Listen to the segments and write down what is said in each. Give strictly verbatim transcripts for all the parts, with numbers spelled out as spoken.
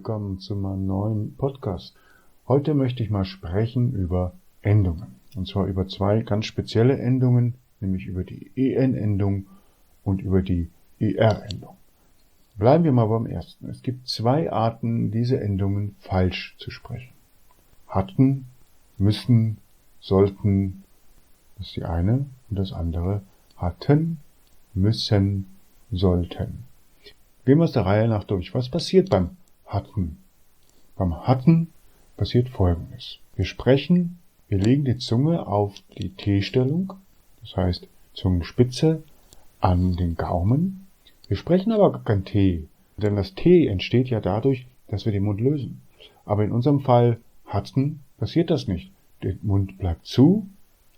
willkommen zu meinem neuen Podcast. Heute möchte ich mal sprechen über Endungen. Und zwar über zwei ganz spezielle Endungen, nämlich über die en-Endung und über die er-Endung. Bleiben wir mal beim ersten. Es gibt zwei Arten, diese Endungen falsch zu sprechen. Hatten, müssen, sollten, das ist die eine, und das andere hatten, müssen, sollten. Gehen wir es der Reihe nach durch. Was passiert beim Hatten? Beim Hatten passiert Folgendes. Wir sprechen, wir legen die Zunge auf die T-Stellung, das heißt Zungenspitze an den Gaumen. Wir sprechen aber gar kein T, denn das T entsteht ja dadurch, dass wir den Mund lösen. Aber in unserem Fall Hatten passiert das nicht. Der Mund bleibt zu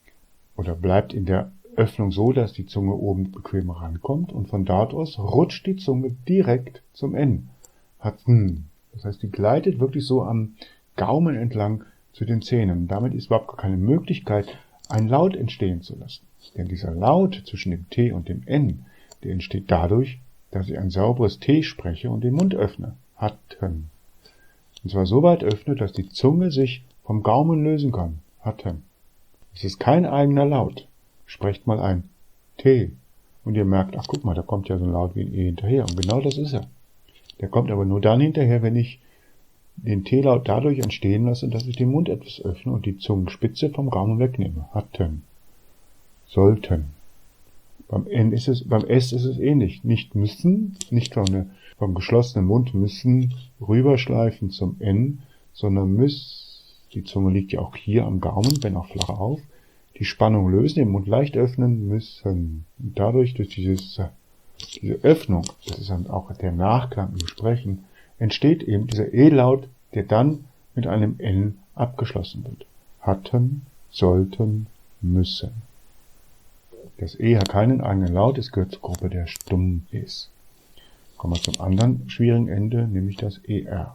oder bleibt in der Öffnung so, dass die Zunge oben bequem rankommt und von dort aus rutscht die Zunge direkt zum N. Hatten. Das heißt, die gleitet wirklich so am Gaumen entlang zu den Zähnen. Damit ist überhaupt gar keine Möglichkeit, einen Laut entstehen zu lassen. Denn dieser Laut zwischen dem T und dem N, der entsteht dadurch, dass ich ein sauberes T spreche und den Mund öffne. Hatten. Und zwar so weit öffne, dass die Zunge sich vom Gaumen lösen kann. Hatten. Es ist kein eigener Laut. Sprecht mal ein T. Und ihr merkt, ach guck mal, da kommt ja so ein Laut wie ein E hinterher. Und genau das ist er. Der kommt aber nur dann hinterher, wenn ich den T-Laut dadurch entstehen lasse, dass ich den Mund etwas öffne und die Zungenspitze vom Gaumen wegnehme. Hatten. Sollten. Beim N ist es, beim S ist es ähnlich. Nicht müssen, nicht vom, vom geschlossenen Mund müssen rüberschleifen zum N, sondern müssen, die Zunge liegt ja auch hier am Gaumen, wenn auch flach auf, die Spannung lösen, den Mund leicht öffnen müssen. Und dadurch, durch dieses, diese Öffnung, das ist dann auch der Nachklang im Sprechen, entsteht eben dieser E-Laut, der dann mit einem N abgeschlossen wird. Hatten, sollten, müssen. Das E hat keinen eigenen Laut, es gehört zur Gruppe der Stumm-Es. Kommen wir zum anderen schwierigen Ende, nämlich das E R.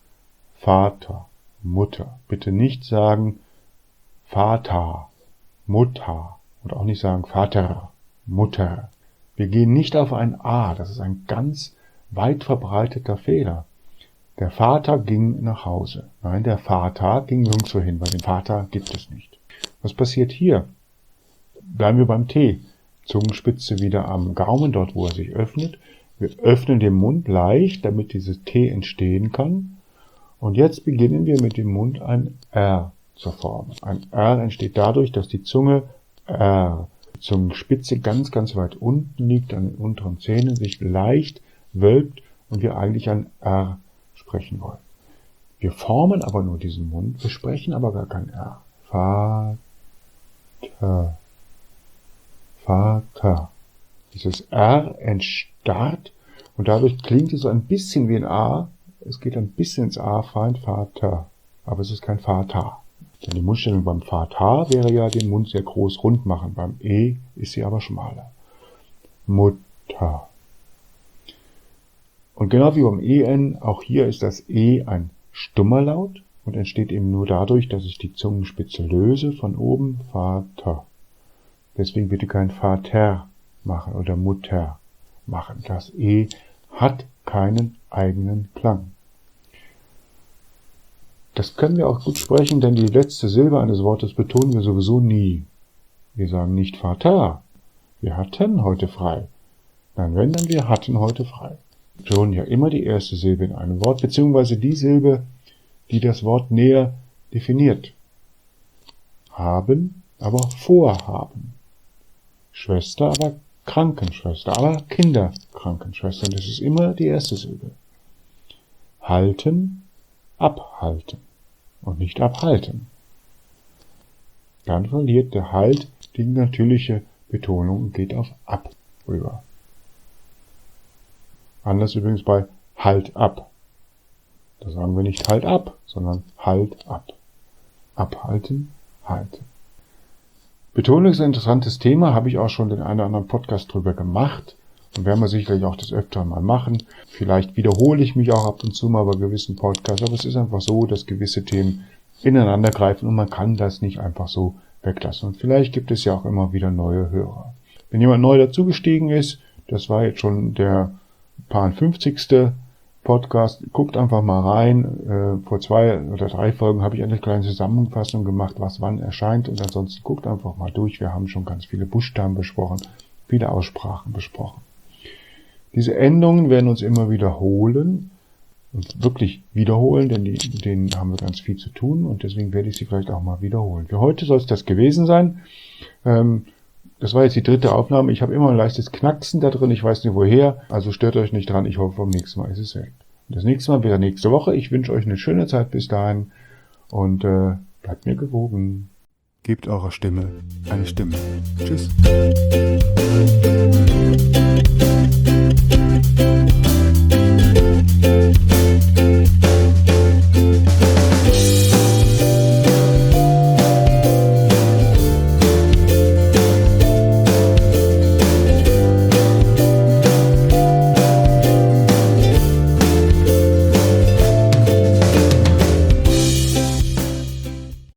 Vater, Mutter. Bitte nicht sagen Vater, Mutter und auch nicht sagen Vater, Mutter. Wir gehen nicht auf ein A, das ist ein ganz weit verbreiteter Fehler. Der Vater ging nach Hause. Nein, der Vater ging nirgendwo hin, weil den Vater gibt es nicht. Was passiert hier? Bleiben wir beim T. Zungenspitze wieder am Gaumen, dort wo er sich öffnet. Wir öffnen den Mund leicht, damit dieses T entstehen kann. Und jetzt beginnen wir mit dem Mund ein R zu formen. Ein R entsteht dadurch, dass die Zunge R, die Zungenspitze ganz, ganz weit unten liegt, an den unteren Zähnen, sich leicht wölbt und wir eigentlich ein R sprechen wollen. Wir formen aber nur diesen Mund, wir sprechen aber gar kein R. Vater. Vater. Dieses R entstarrt und dadurch klingt es so ein bisschen wie ein A. Es geht ein bisschen ins A fein, Vater. Aber es ist kein Vater. Denn die Mundstellung beim Vater wäre ja den Mund sehr groß rund machen. Beim E ist sie aber schmaler. Mutter. Und genau wie beim En, auch hier ist das E ein stummer Laut und entsteht eben nur dadurch, dass ich die Zungenspitze löse von oben. Vater. Deswegen bitte kein Vater machen oder Mutter machen. Das E hat keinen eigenen Klang. Das können wir auch gut sprechen, denn die letzte Silbe eines Wortes betonen wir sowieso nie. Wir sagen nicht Vater. Wir hatten heute frei. Nein, wenn, dann wir hatten heute frei. Wir betonen ja immer die erste Silbe in einem Wort, beziehungsweise die Silbe, die das Wort näher definiert. Haben, aber vorhaben. Schwester, aber Krankenschwester, aber Kinderkrankenschwester. Das ist immer die erste Silbe. Halten, abhalten und nicht abhalten. Dann verliert der Halt die natürliche Betonung und geht auf ab rüber. Anders übrigens bei Halt ab. Da sagen wir nicht Halt ab, sondern Halt ab. Abhalten, halten. Betonung ist ein interessantes Thema, habe ich auch schon den einen oder anderen Podcast drüber gemacht und werden wir sicherlich auch des Öfteren mal machen. Vielleicht wiederhole ich mich auch ab und zu mal bei gewissen Podcasts, aber es ist einfach so, dass gewisse Themen ineinander greifen und man kann das nicht einfach so weglassen. Und vielleicht gibt es ja auch immer wieder neue Hörer. Wenn jemand neu dazugestiegen ist, das war jetzt schon der fünfzigste Podcast. Guckt einfach mal rein. Äh, vor zwei oder drei Folgen habe ich eine kleine Zusammenfassung gemacht, was wann erscheint. Und ansonsten guckt einfach mal durch. Wir haben schon ganz viele Buchstaben besprochen, viele Aussprachen besprochen. Diese Endungen werden uns immer wiederholen. Und wirklich wiederholen, denn die, mit denen haben wir ganz viel zu tun. Und deswegen werde ich sie vielleicht auch mal wiederholen. Für heute soll es das gewesen sein. Ähm, Das war jetzt die dritte Aufnahme. Ich habe immer ein leichtes Knacksen da drin. Ich weiß nicht woher. Also stört euch nicht dran. Ich hoffe, beim nächsten Mal ist es weg. Das nächste Mal wieder nächste Woche. Ich wünsche euch eine schöne Zeit bis dahin. Und äh, bleibt mir gewogen. Gebt eurer Stimme eine Stimme. Tschüss.